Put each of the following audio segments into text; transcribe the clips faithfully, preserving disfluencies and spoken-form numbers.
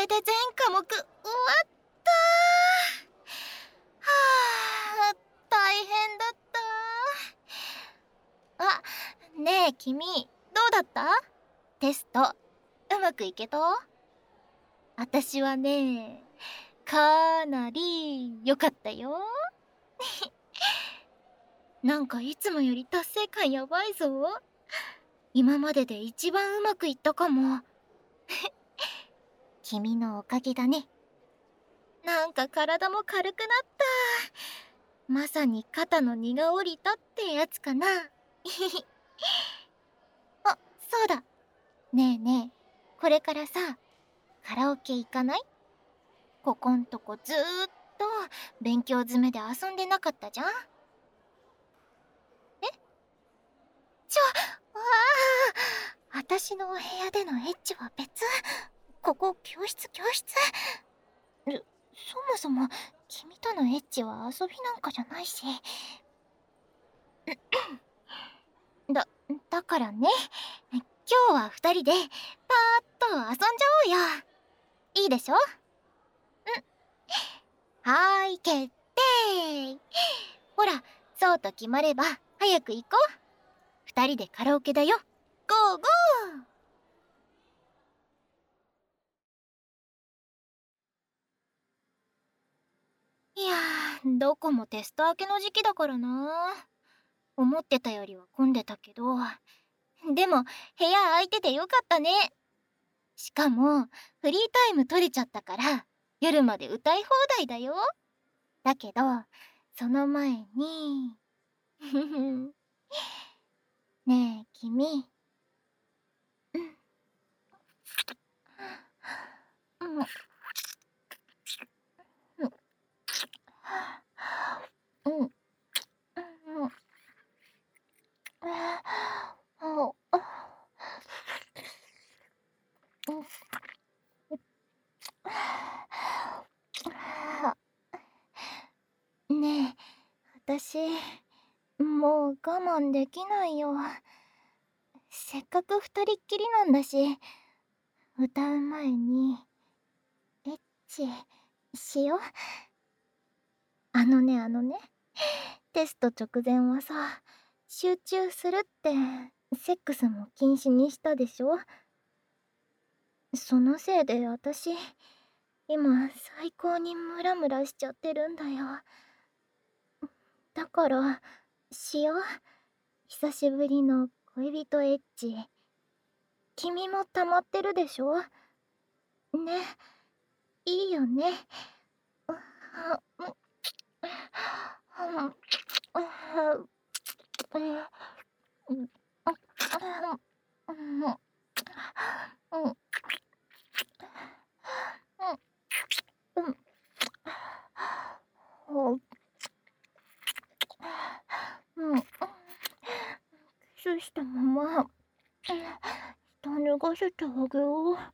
で全科目終わった。はあ、大変だった。あ、ねえ君、どうだった？テストうまくいけた？私はね、かなり良かったよ。なんかいつもより達成感やばいぞ。今までで一番うまくいったかも。君のおかげだね。なんか体も軽くなった。まさに肩の荷が下りたってやつかな。あ、そうだ。ねえねえ、これからさ、カラオケ行かない？ここんとこずーっと勉強詰めで遊んでなかったじゃん。え？ちょ、ああ、私のお部屋でのエッチは別。ここ教室教室。そもそも君とのエッチは遊びなんかじゃないし。だ、だからね、今日は二人でパーッと遊んじゃおうよ。いいでしょ？うん。はーい、決定。ほら、そうと決まれば早く行こう。二人でカラオケだよ。ゴーゴー。いやー、どこもテスト明けの時期だからな。思ってたよりは混んでたけど、でも部屋空いててよかったね。しかもフリータイム取れちゃったから夜まで歌い放題だよ。だけどその前にねえ君、うんうんうんうんねえ、私もう我慢できないよ。せっかく二人っきりなんだし、歌う前にエッチしよう。あのねあのね、テスト直前はさ、集中するってセックスも禁止にしたでしょ。そのせいで私今最高にムラムラしちゃってるんだよ。だからしよう、久しぶりの恋人エッチ。君も溜まってるでしょ？ね、いいよね。キスしたまま下脱がせてあげよう。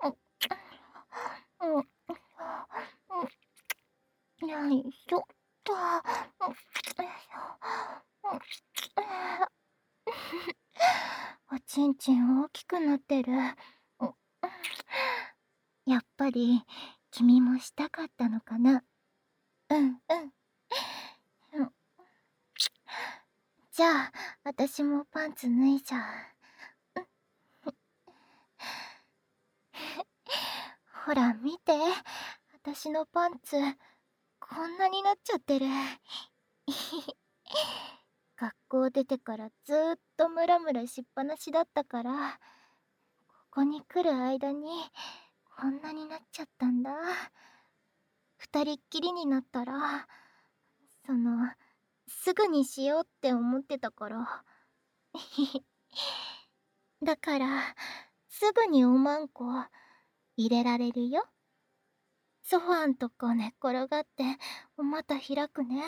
よいしょっと。おちんちん大きくなってる。やっぱり君もしたかったのかな。うんうん。じゃあ私もパンツ脱いじゃう。ほら見て、私のパンツこんなになっちゃってる。学校出てからずーっとムラムラしっぱなしだったから、ここに来る間にこんなになっちゃったんだ。二人っきりになったら、そのすぐにしようって思ってたから。だからすぐにおまんこ入れられるよ。ソファーんとこ寝っ転がってお股開くね。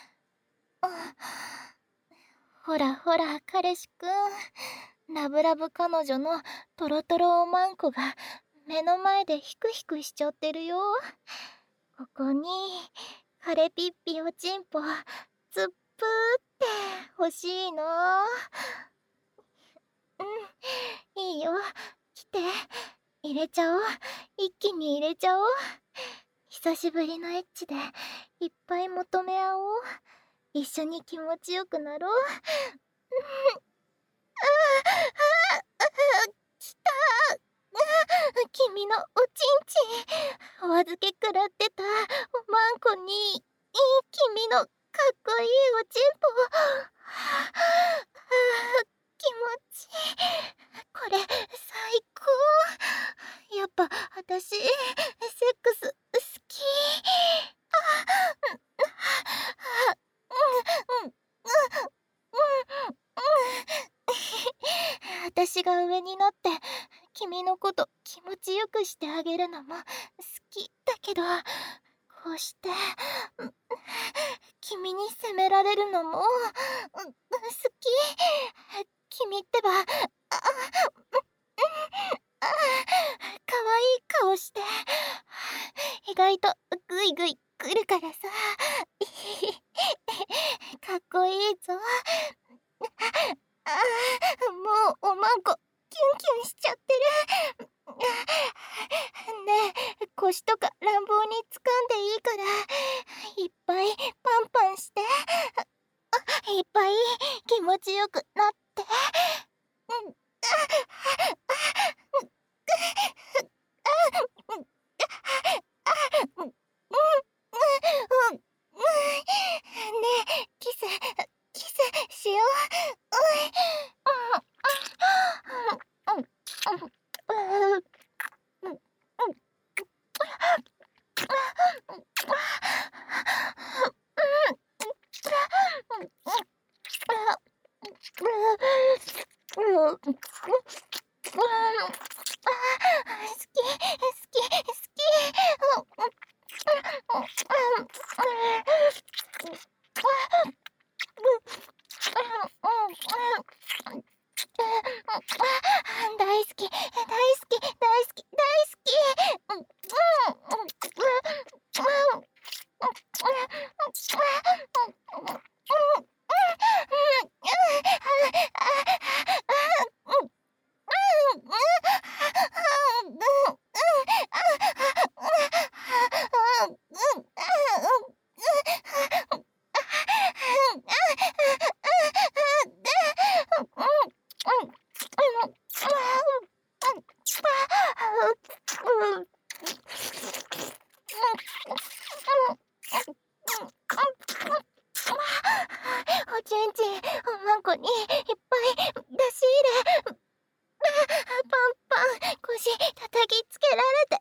ほらほら彼氏くん、ラブラブ彼女のトロトロおまんこが目の前でヒクヒクしちゃってるよ。ここにカレピッピおちんぽつっぷーって欲しいの。うん、いいよ、来て入れちゃおう。 一気に入れちゃおう。久しぶりのエッチでいっぱい求め合おう。一緒に気持ちよくなろう。きたー。君のおちんちん、お預け食らってたおまんこに、君のかっこいいおちんぽ。気持ちいい。これ最高。やっぱ私セックス好き。私が上になって君のこと気持ちよくしてあげるのも好きだけど、こうして君に責められるのも好き。君ってばあ可愛い顔して意外とグイグイ来るからさ。かっこいいぞ。ああ、もうおまんこキュンキュンしちゃってる。ねえ、腰とか乱暴に掴んでいいからいっぱいパンパンして、いっぱい気持ちよくなって。ねえ、キスキスしよう。大好き大好き大好き大好おちんちんおまんこにいっぱい出し入れ。パンパン腰叩きつけられて。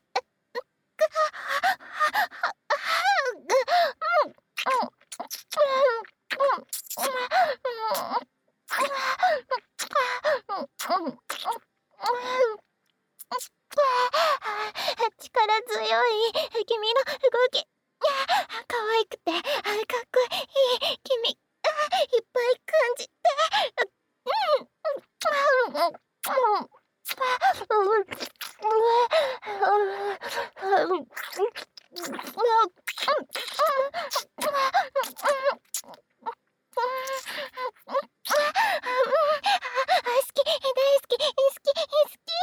力強い君の動き、可愛くてかっこいい君、いっぱい感じて。好き大好き好き好き。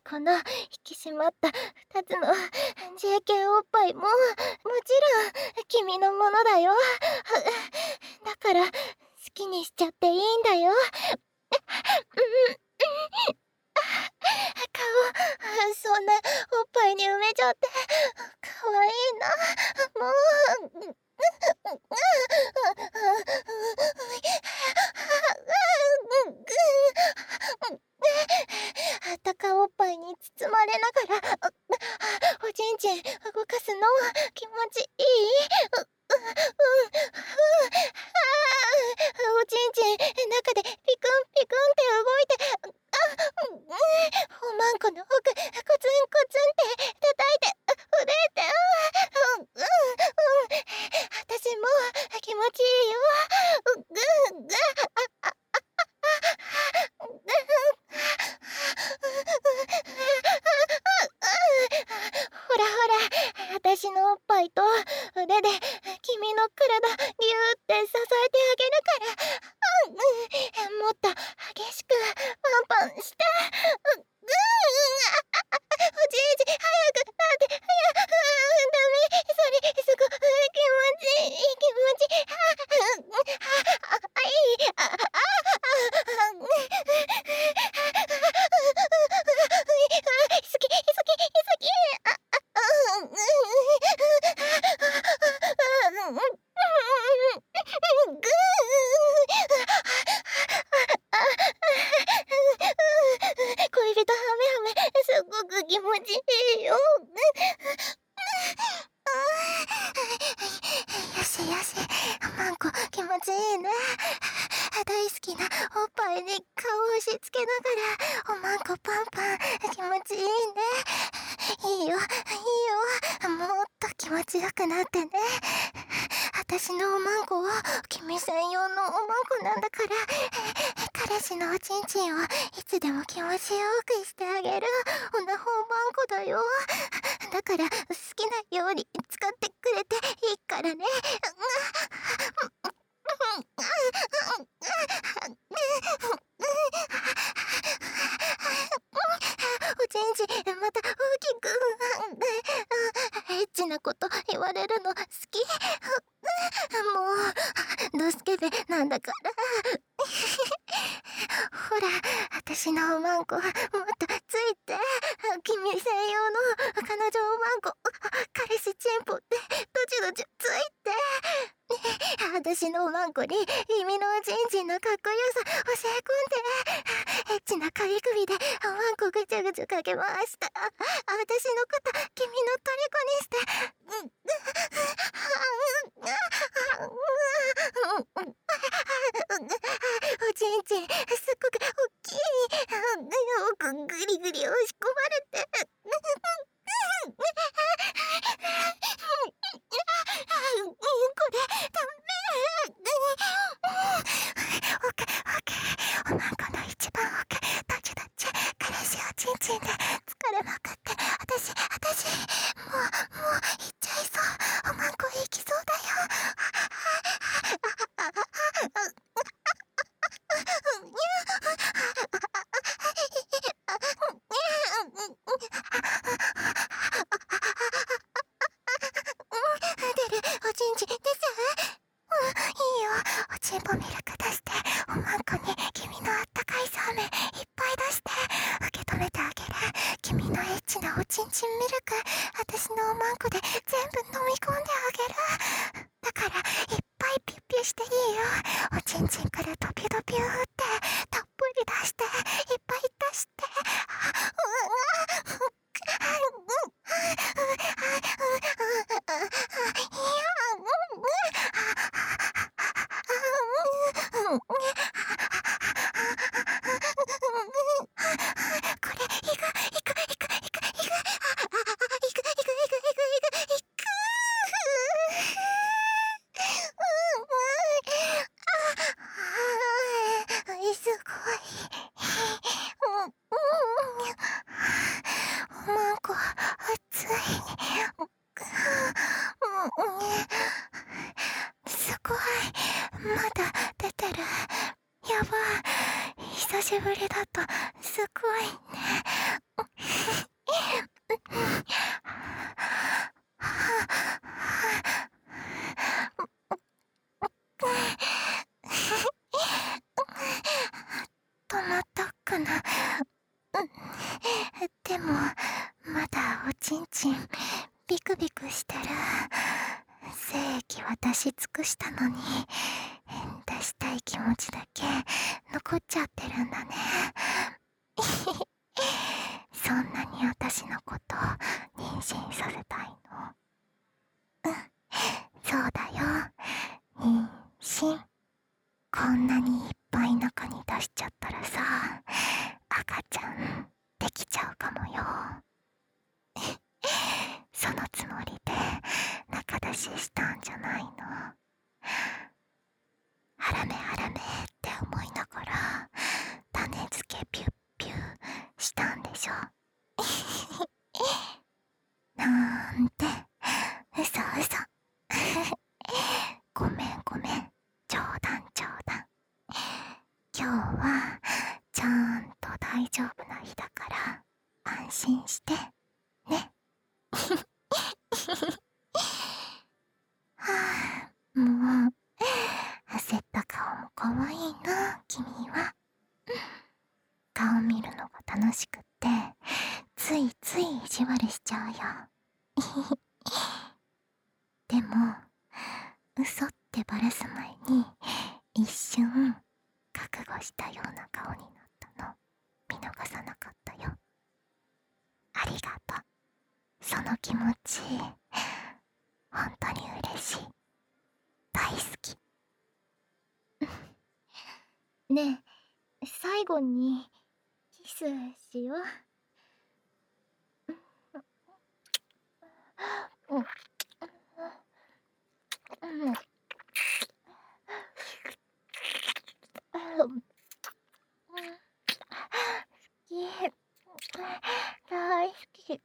この引き締まったふたつの ジェーケー おっぱいももちろん君のものだよ。だから好きにしちゃっていいんだよ。顔そんなおっぱいに埋めちゃってかわいいな。もうあったかおっぱいに包まれながらおちんちん動かすの気持ちいい。うううんおちんちん中でピクンピクンって動いて、あおまんこの奥コツンコツンって叩いて震えて、うんうんうん私も気持ちいいよ。うぐぐああほらほら、私のおっぱいと腕で君の体ギューって支えてあげるから、うん、もっと激しくパンパンして、うぐーおじいじ早くだって、いや、ダメ、それすごい気持ちいい気持ちいい、あああいいああ好き好き好きあ恋人ハメハメすごく気持ちいいよ。よしよし、マンコ気持ちいいね。大好きなおっぱいに顔を押し付けながらおまんこパンパン気持ちいいね。いいよいいよ、もっと気持ちよくなってね。私のおまんこは君専用のおまんこなんだから、彼氏のおちんちんをいつでも気持ちよくしてあげるおなほおまんこだよ。だから好きなように使ってくれていいからね。おちんちんまた大きくエッチなこと言われるの好き。もうドスケベなんだからほら、私のおまんこもっとついて、君専用の彼女おまんこ彼氏チンポってどちどちついて私のおまんこに君のおちんちんのかっこよさ教え込んで、エッチなかぎ首でおまんこぐちゃぐちゃかけました。私のこと君の虜にして、おちんちんすっごくおっきい。奥ぐりぐり押し込まれてこれダメ。オッケーオッケー、おまんこの一番奥どっちどっち彼氏おちんちんで疲れまくって、私私もうもう行っちゃいそう。おまんこ行きそうだよ。出るおちんちんです。うん、いいよ。おちんぽミルク出して、おまんこに君のあったかいそうめんいっぱい出して受け止めてあげる。君のエッチなおちんちんミルク私のおまんこで全部飲み込んであげる。だからいっぱいピュッピュしていいよ。おちんちんからドピュドピュってたっぷり出していっぱい出して、これいくいくいくいくいくいくいくいくいくいくいくすごい。おまんこ熱い。すごい、まだ出てる。やばい、久しぶりだとすごいね。 まだおちんちんビクビクしてる。精液は出し尽くしたのに出したい気持ちだけ残っちゃってるんだね。そんなに私のこと妊娠させたいの？うん、そうだよ、妊娠。こんなにいっぱい中に出しちゃったらさ、赤ちゃんできちゃうかもよ。そのつもりで中出ししたんじゃないの？はらめはらめって思いながら種付けピュッピュしたんでしょ。なんて嘘嘘。ごめんごめん、冗談冗談。今日はちゃんと大丈夫な日だから安心してね。はあ、もう焦った顔も可愛いな君は。顔見るのが楽しくってついつい意地悪しちゃうよ。でも嘘ってバラす前に一瞬覚悟したような顔になったの見逃さなかったよ。ありがとう。その気持ち本当に嬉しい。大好き。ねえ、最後にキスしよう。うんうんうん好き、大好き。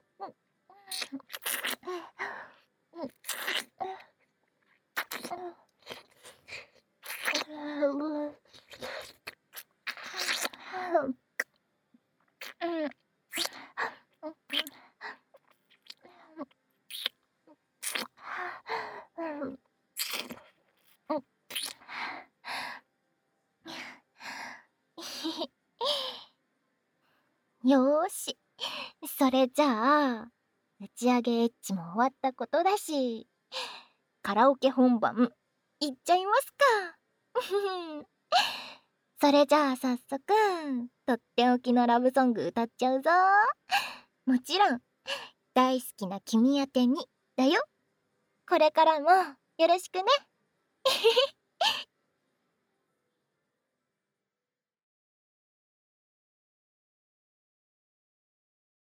よーし、それじゃあ打ち上げエッチも終わったことだし、カラオケ本番いっちゃいますか。それじゃあ早速とっておきのラブソング歌っちゃうぞ。もちろん大好きな君宛てにだよ。これからもよろしくね。